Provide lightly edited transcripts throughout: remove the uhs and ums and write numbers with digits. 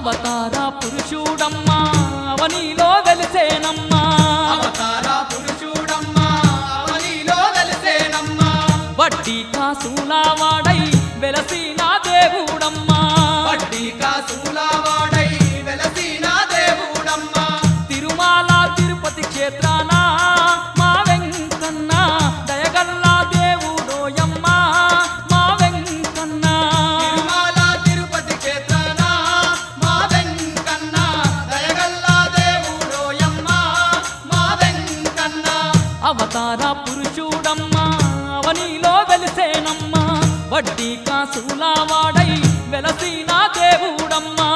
అవతార పురుషుడమ్మా అవనిలో వెలిసేనమ్మా అవతార పురుషుడమ్మా అవనిలో వెలిసేనమ్మా వడ్డీ కాసుల వాడై వెలసిన దేవుడమ్మా వడ్డీ కాసుల వాడై వెలసిన దేవుడమ్మా తిరుమల తిరుపతి క్షేత్రాన మా వెంకన్న దయగల్ల దేవుడోయమ్మా మా వెంకన్న తిరుమల తిరుపతి క్షేత్రాన మా వెంకన్న దయగల్ల దేవుడోయమ్మా మా వెంకన్న అవతార పురుషుడమ్మా అవనిలో వెలిసేనమ్మా వడ్డీ కాసుల వాడై వెలసిన దేవుడమ్మా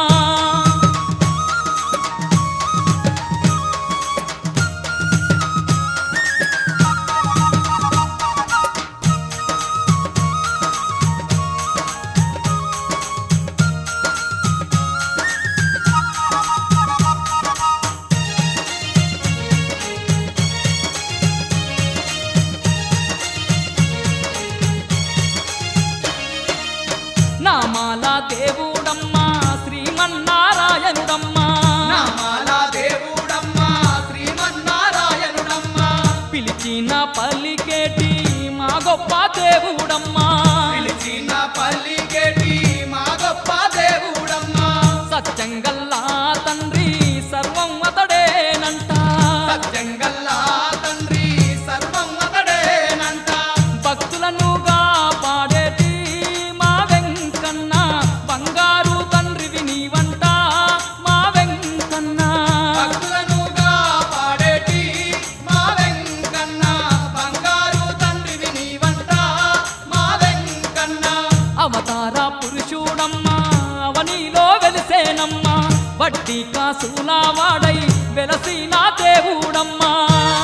నామాల దేవుడమ్మా శ్రీమన్నారాయణుడమ్మా నామాల దేవుడమ్మా శ్రీమన్నారాయణుడమ్మా పిలిచిన పల్లికేటి మా గొప్ప దేవుడమ్మా పిలిచిన పల్లికేటి మా గొప్ప దేవుడమ్మా సత్యంగల్లా తండ్రి సర్వం అతడేనంట సత్యంగల్లా తండ్రి సర్వం అతడేనంట భక్తులను కాపాడేటి మా వెంకన్న బంగారు తండ్రివి నీవంట మా వెంకన్న భక్తులను కాపాడేటి మా వెంకన్న బంగారు తండ్రివి నీవంట మా వెంకన్న అవతార పురుషుడమ్మా అవనిలో వెలిసేనమ్మా వడ్డీ కాసుల వాడై వెలసిన దేవుడమ్మా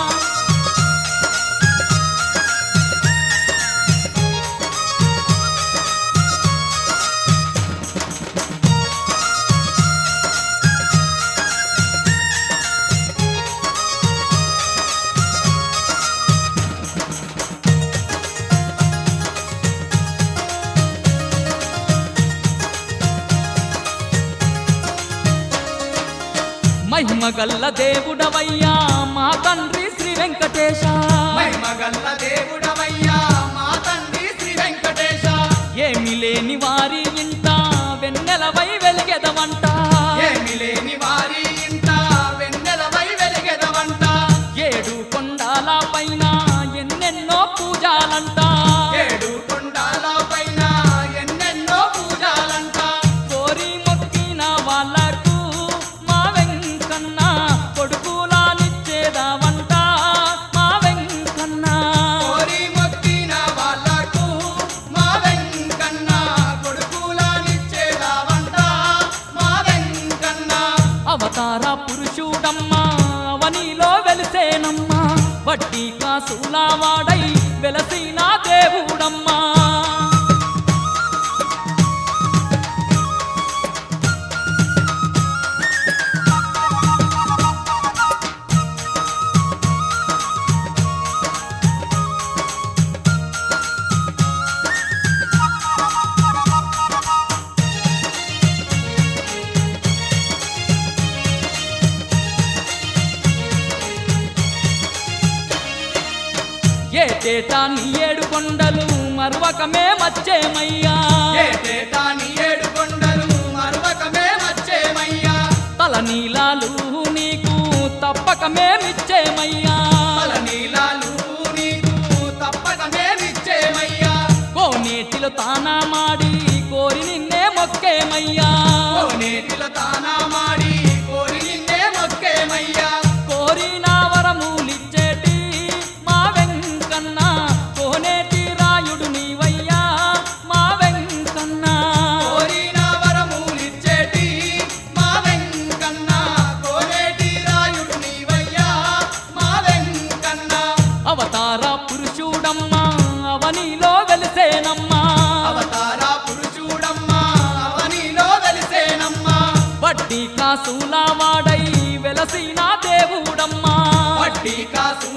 మహిమగల్ల దేవుడవయ్యా మా తండ్రి శ్రీ వెంకటేశ మహిమగల్ల దేవుడవయ్యా మా తండ్రి శ్రీ వెంకటేశ ఏమి లేని వారి ఇంట వెన్నెలవై వెలిగెదవంట ఏమి లేని వారి ఇంట వెన్నెలవై వెలిగెదవంట ఏడు కొండాల పైన ఎన్నెన్నో పూజాలంట ఏడు కొండాల పైన ఎన్నెన్నో పూజాలంట కోరి మొక్కిన వాళ్ళకు మా వెంకన్న కొడుకులానిచ్చేదావంట మా వెంకన్న కోరి మొక్కిన వాళ్ళకు మా వెంకన్న కొడుకులానిచ్చేదావంట మా వెంకన్న అవతార పురుషుడమ్మా అవనిలో వెలిసేనమ్మా వడ్డీ కాసుల వాడై వెలసిన దేవుడమ్మా ఏటేటా నీ ఏడు కొండలు మరవకమే మచ్చేమయ్యా ఏటేటా నీ ఏడు కొండలు మరవకమే వచ్చేమయ్యా తల నీలాలు నీకు తప్పకమే మిచ్చేమయ్యా నీలాలు నీకు తప్పకమేమిచ్చేమయ్యా కోనేటిలో తానా మాడి కోరి నిన్నే మొక్కేమయ్యా కోనేటిలో తానా మాడి కోరి నిన్నే మొక్కేమయ్యా కోరిన వరములిచ్చేటి మా వెంకన్న కోనేటి రాయుడు నీవయ్యా మా వెంకన్న కోరిన వరములిచ్చేటి మా వెంకన్న కోనేటి రాయుడు నీవయ్యా మా వెంకన్న అవతార పురుషుడమ్మా అవనిలో వెలిసేనమ్మా అవతార పురుషుడమ్మా అవనిలో వెలిసేనమ్మా వడ్డీ కాసుల వాడై వెలసిన దేవుడమ్మా వడ్డీ కాసు